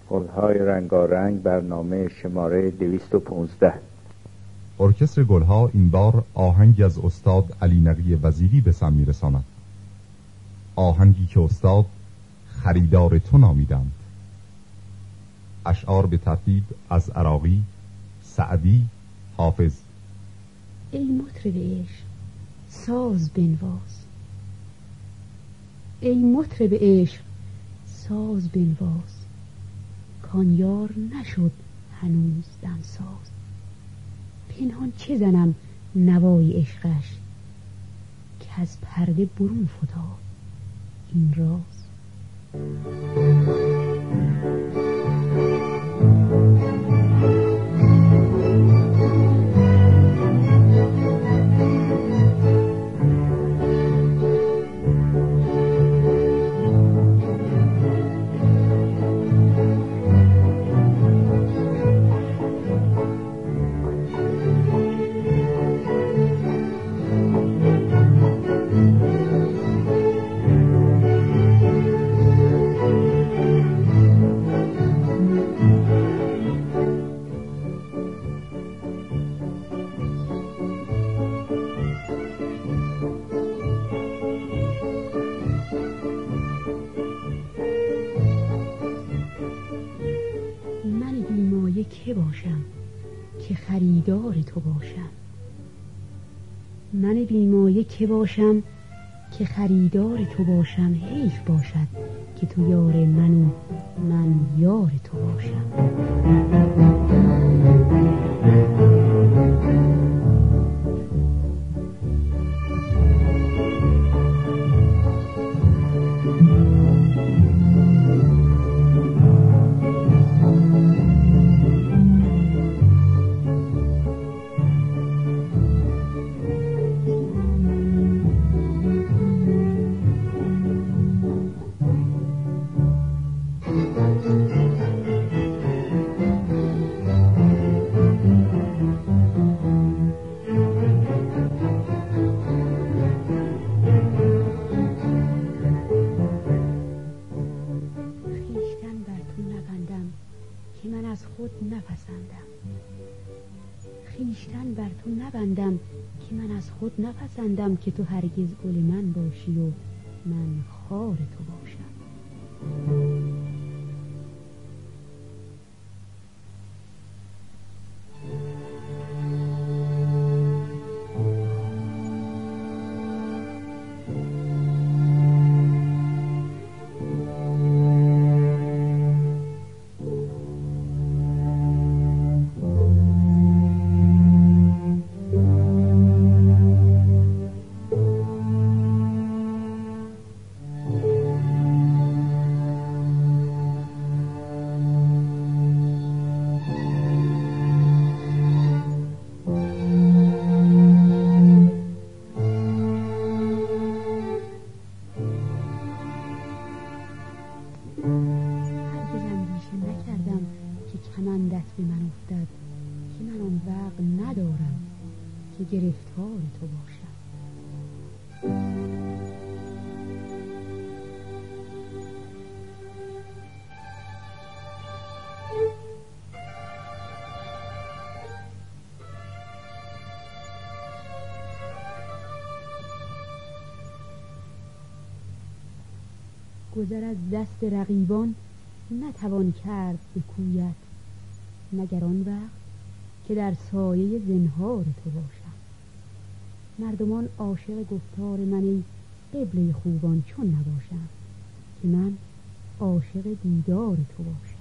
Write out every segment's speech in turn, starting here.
گل‌های رنگارنگ، برنامه شماره 215. ارکستر گلها این بار آهنگی از استاد علی نقی وزیری به سم می‌رساند. آهنگی که استاد خریدار تو نامیدند. اشعار به ترتیب از عراقی، سعدی، حافظ. ای مطرب عشق ساز بنواز، ای مطرب عشق ساز بنواز، کان یار نشد هنوز دمساز. پنهان چه زنم نوای عشقش، که از پرده برون فتاد این راز. که باشم که خریدار تو باشم، من بیمایه که باشم که خریدار تو باشم. حیف باشد که تو یار من و من یار تو باشم. خیشتن بر تو نبندم که من از خود نپسندم، که تو هرگز گل من باشی و من خار تو باشم. گرفتار تو باشم. گذر از دست رقیبان نتوان کرد به کویت، مگر آن وقت که در سایه زنهار تو باشم. مردمان عاشق گفتار من ای قبله خوبان چون نباشم، که من عاشق دیدار تو باشم.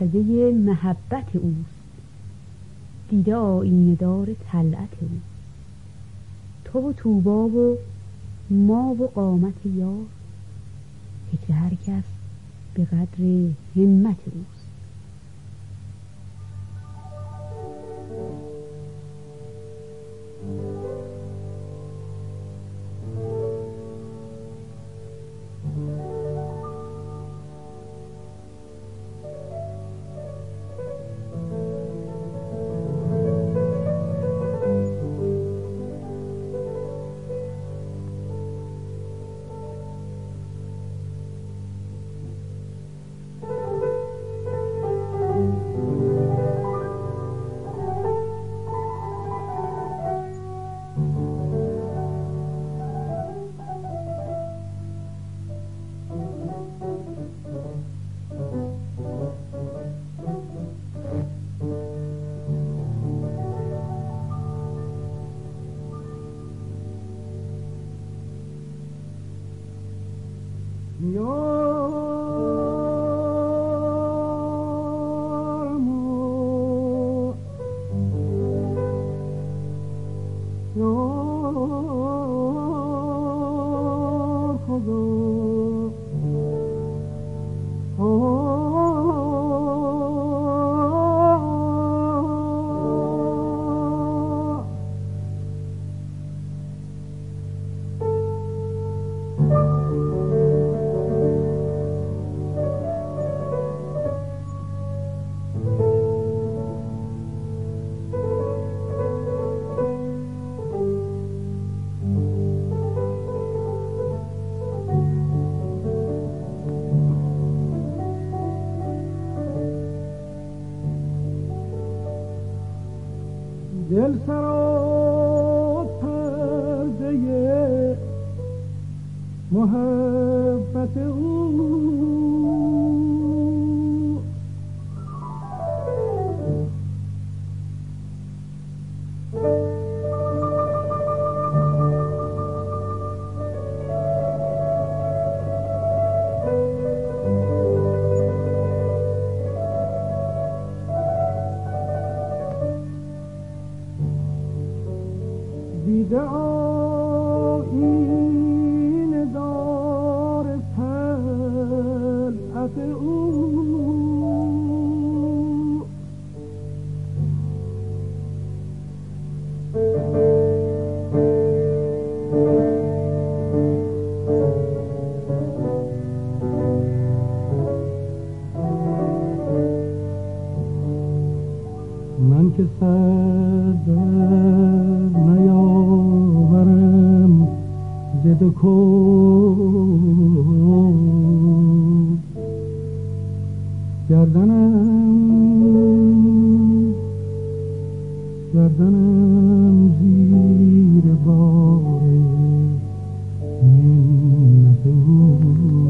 پرده محبت اوست، دیده آینه دار طلعت او. تو و طوبا و ما و قامت یار، فکر هر کس به قدر همت اوست. دل سرا پرده محبت او، دیده آیینه دار طلعت او. من که سر نیاورم زد کو گردنم زیر بار منت او.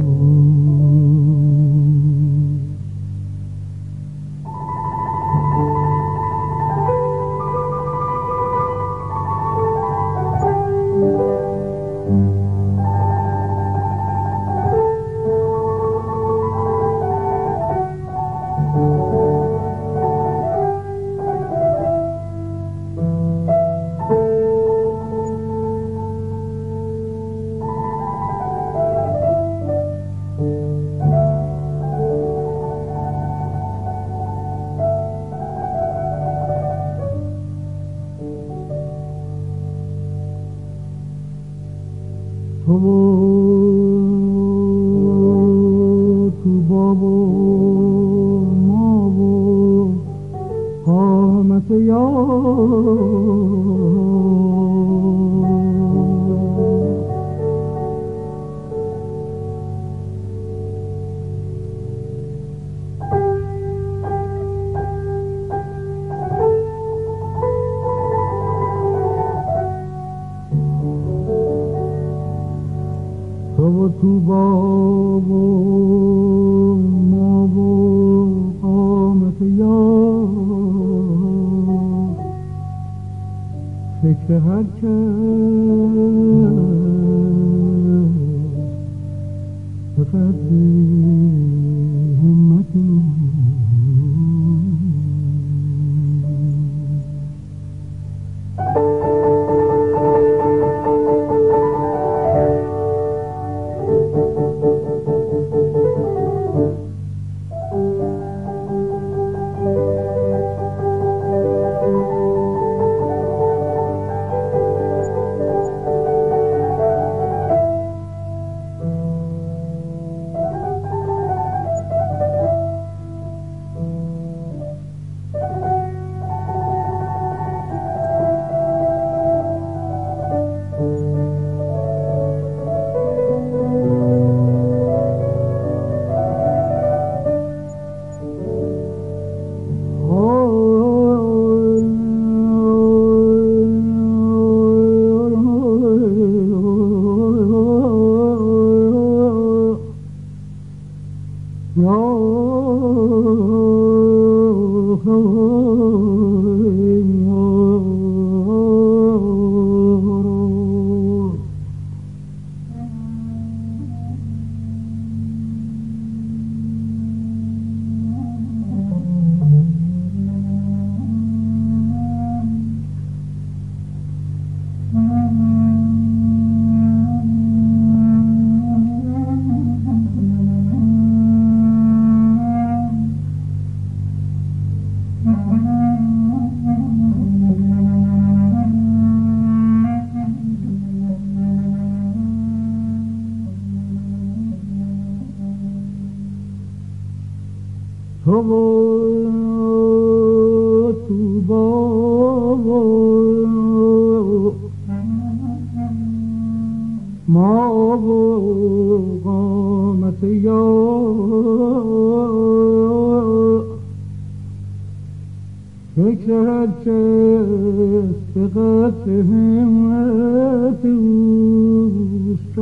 تو باب و ما و قامت یار، تو باب و ما و قامت یار، فکر هر کس به قدر همت او. ما و قامت یار فکر هر کس به قدر همت اوست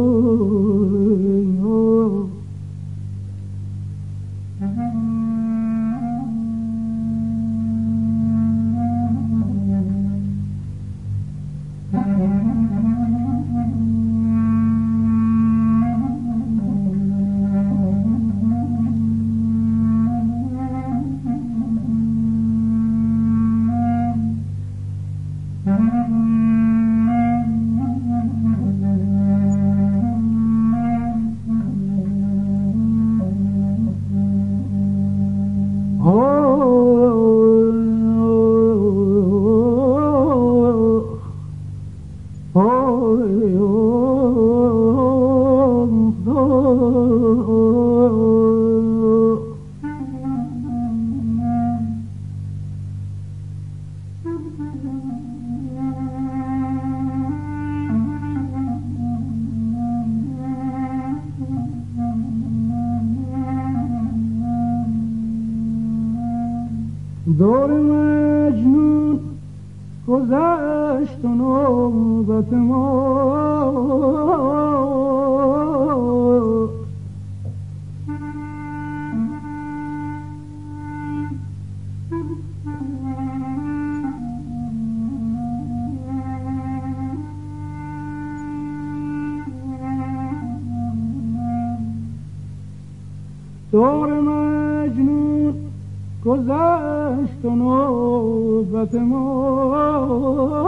دور مجنون گذشت و نوبت ما دور مجنون گذشت و نوبت ما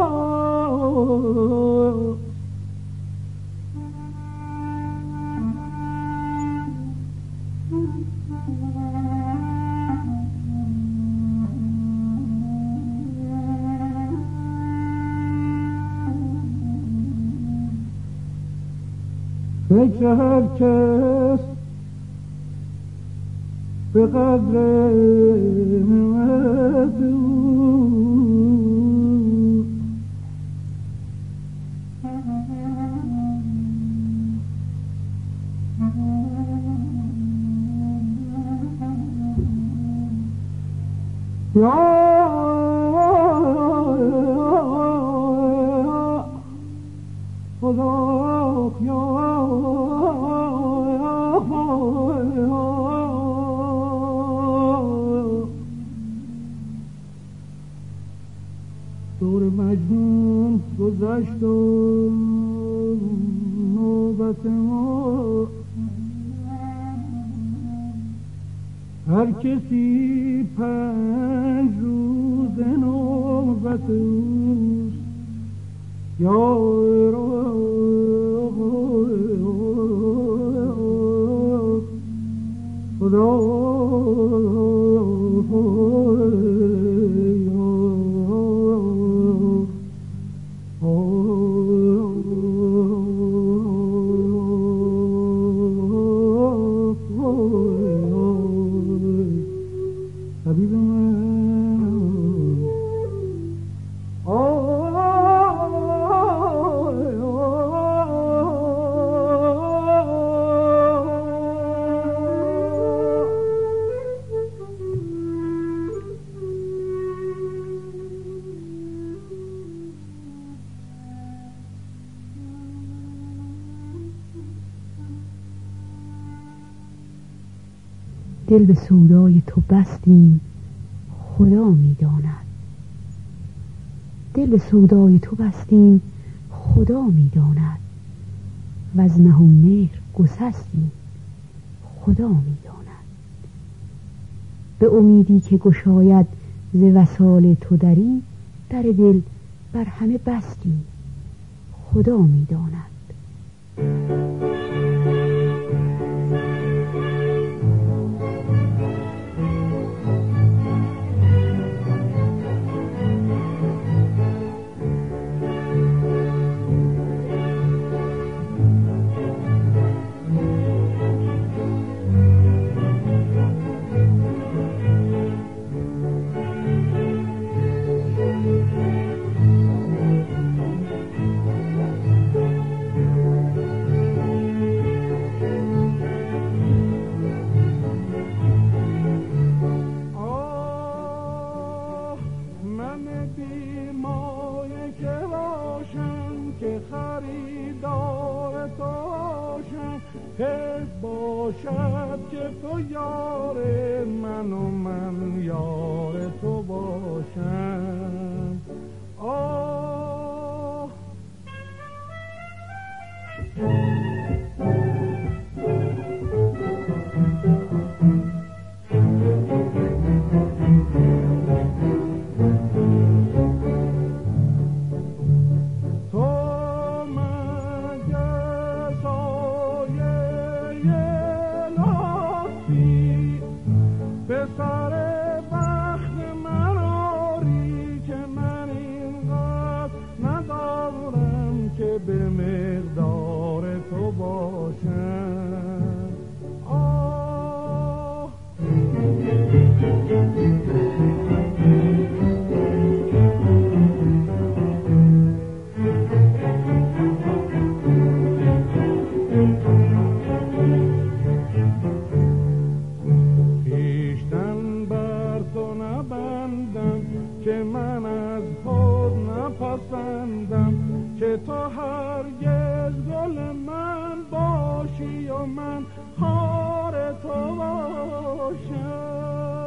فکر هر کس به قدر همت خدا دور مجنون گذشت و نوبت ما هر کسی 5 روز نوبت اوست یا خدا دل به سودای تو بستیم خدا میداند، دل به سودای تو بستیم خدا میداند و از نهان مهر گسستیم خدا میداند. به امیدی که گشاید ز وصال تو دری در دل بر همه بستیم خدا میداند. حیف باشد که تو یار من و من یار تو باشم. آه به مقدار تو باشم. آه پیشتن بر تو نبندم که من از خود نپسندم، که تو هرگز گل من باشی و من خار تو باشم.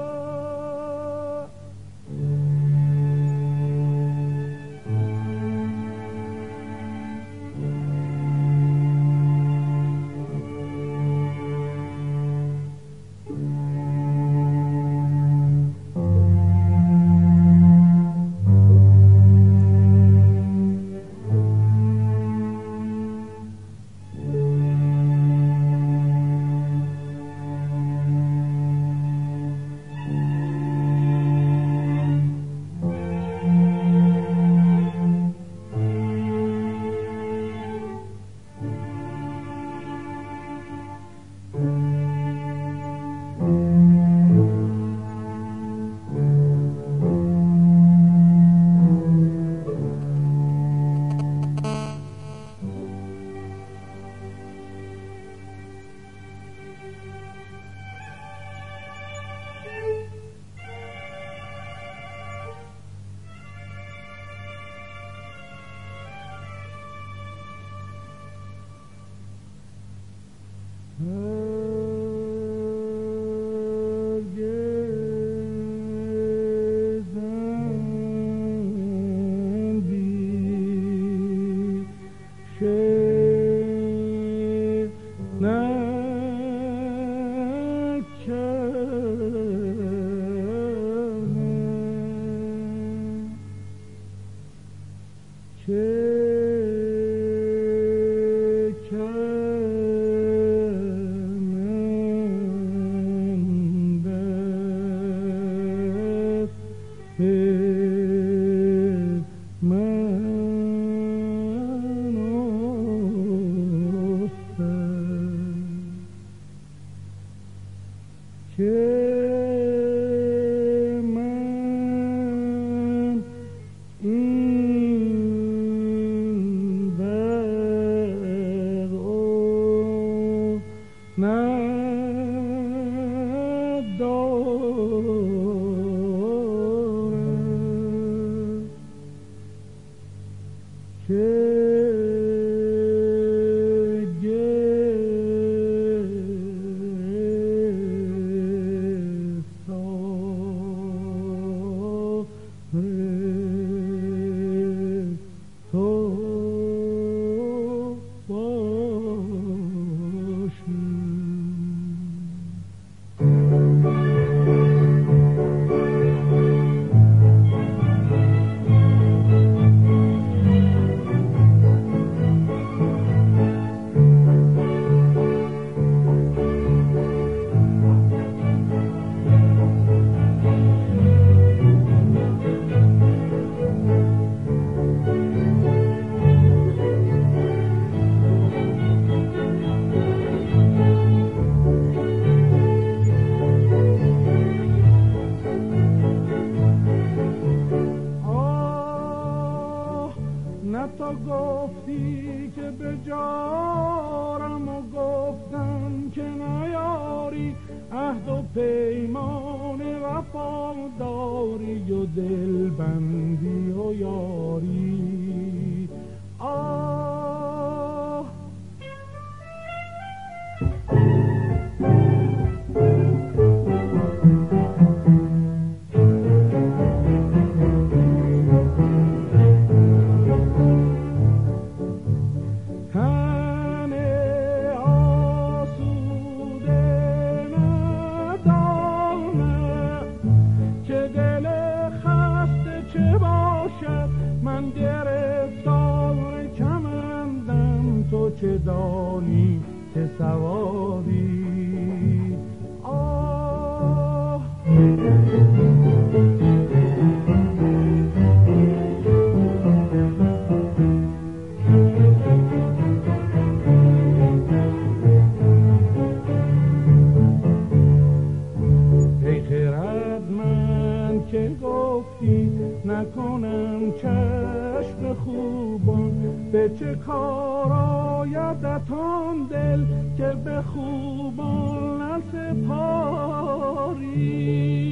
تو گفتی که به جارم و گفتم که نیاری، عهد و پیمان وفاداری و دلبندی و یاری. آه من گرفتار کمندم، تو چه دانی که سواری. آه ای خردمند که گفتی نکنم چشم خوبان، به چه کار آیدت آن دل که به خوبان نسپاری.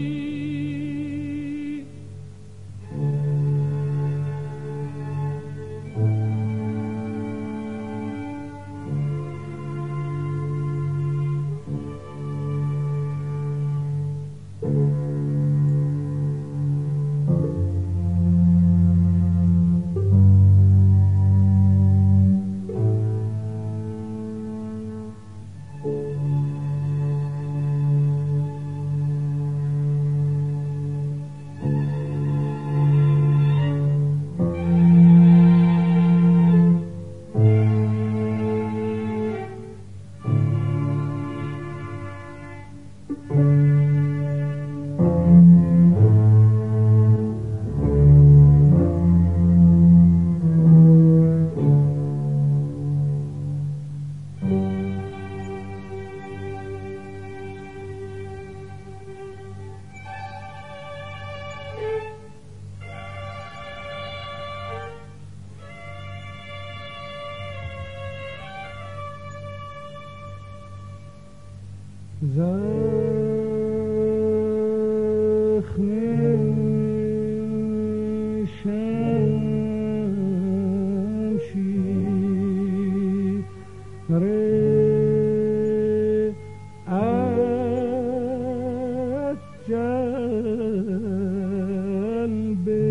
زخم شمشیر از جلبه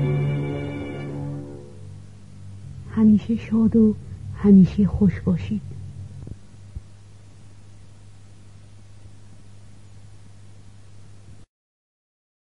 همیشه شاد و همیشه خوش باشید.